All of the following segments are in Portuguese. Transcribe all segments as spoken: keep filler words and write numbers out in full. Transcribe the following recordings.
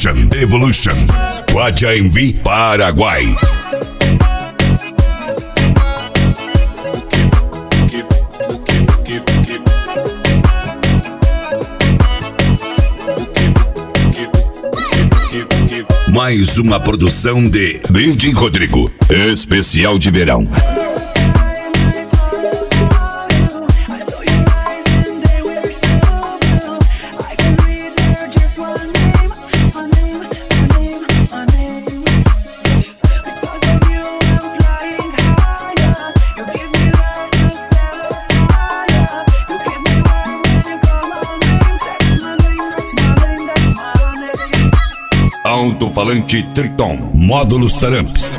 Evolution, Evolution. Guajaemvi, Paraguai. Mais uma produção de D J Rodrigo, especial de verão. Alto-falante Triton, módulos Taramps.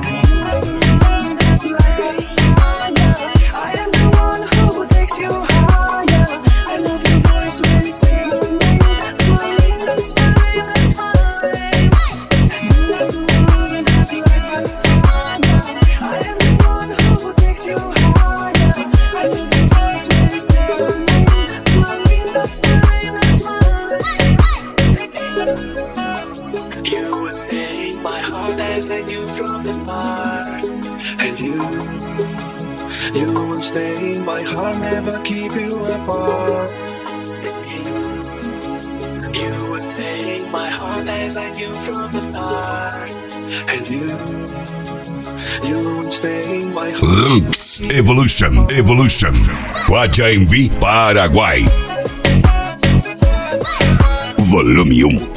As I knew from the start, and you, you will stay in my heart, never keep you apart. You will stay in my heart as I knew from the start, and you, you will stay in my heart. Lux Evolution, Evolution. Guajaemvi, Paraguai. Volume um.